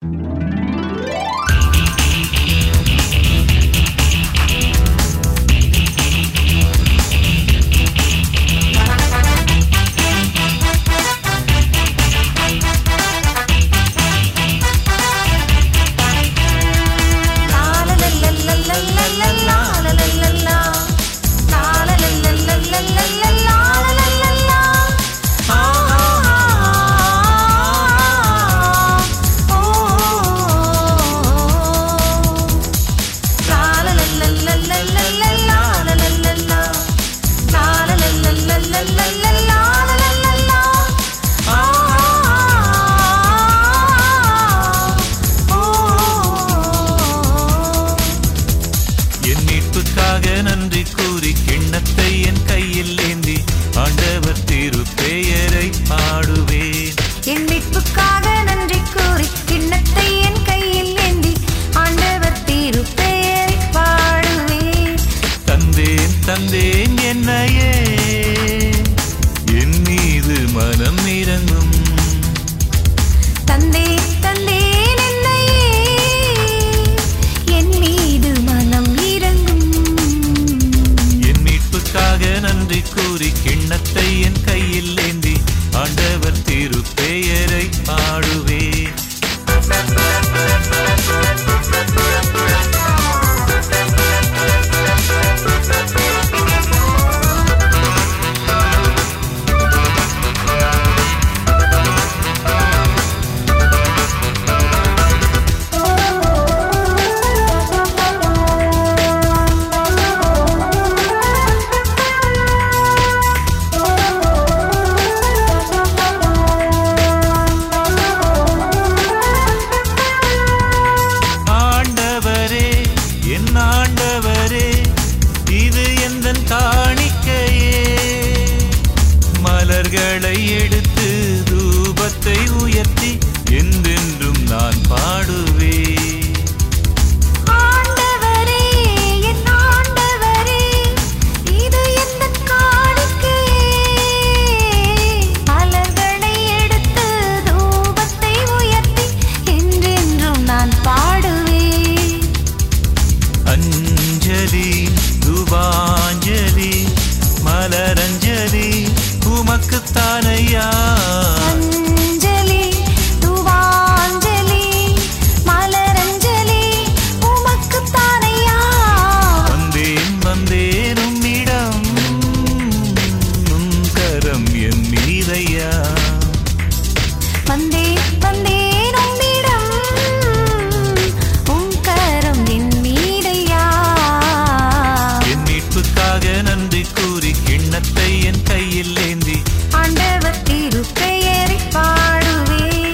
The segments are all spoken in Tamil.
நன்றி கூறி கிண்ணத்தை என் கையில் ஏந்தி ஆண்டவர் திருப்பெயரை பாடுவேன். என் மீட்புக்காக நன்றி கூறி கிண்ணத்தை என் கையில் ஏந்தி ஆண்டவர் திருப்பெயரை பாடுவேன். தந்தேன் தந்தேன் என்னையே என் மீது மனம் இறங்கும். தந்தேன் தந்தேன் என்னையே என் மீது மனம் இறங்கும். என் மீட்புக்காக நன்றி கூறி கிண்ணத்தை என் கையில் ஏந்தி ஆண்டவர் திருப்பெயரை பாடுவேன். ஆண்டவரே இது எந்தன் காணிக்கையே, மலர்களை எடுத்து தூபத்தை உயர்த்தி என்றென்றும் நான் பாடுவேன். ஆண்டவரே என் ஆண்டவரே இது எந்தன் காணிக்கையே, மலர்களை எடுத்து தூபத்தை உயர்த்தி என்றென்றும் நான் பாடுவேன். அஞ்சலி துபாஞ்சலி மலரஞ்சலி உமக்குத்தானையா. அஞ்சலி துவாஞ்சலி மலரஞ்சலி உமக்குத்தானையா. வந்தேன் வந்தேன் உம்மிடம் உம் கரம் என் மீதையா. வந்தேன் வந்தேன் உம்மிடம் உம் கரம் என் மீதையா. என் மீட்புக்காக நன்றி கூறி கிண்ணத்தை என் கையில் ஏந்தி ஆண்டவர் திருப்பெயரை பாடுவேன்.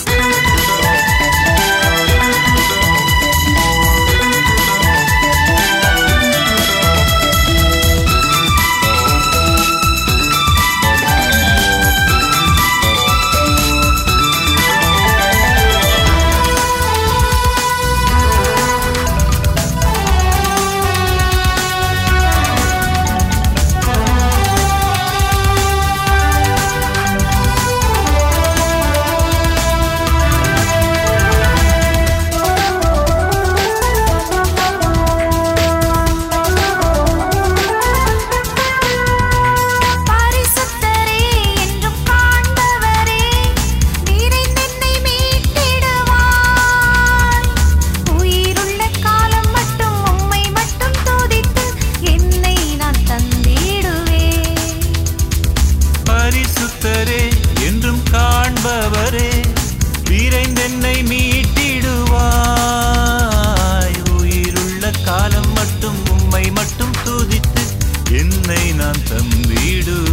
பரிசுத்தரே என்றும் காண்பவரே விரைந்தென்னை மீட்டிடுவாய். உயிருள்ள காலம் மட்டும் உம்மை மட்டும் துதித்து என்னை நான் தந்திடுவேன்.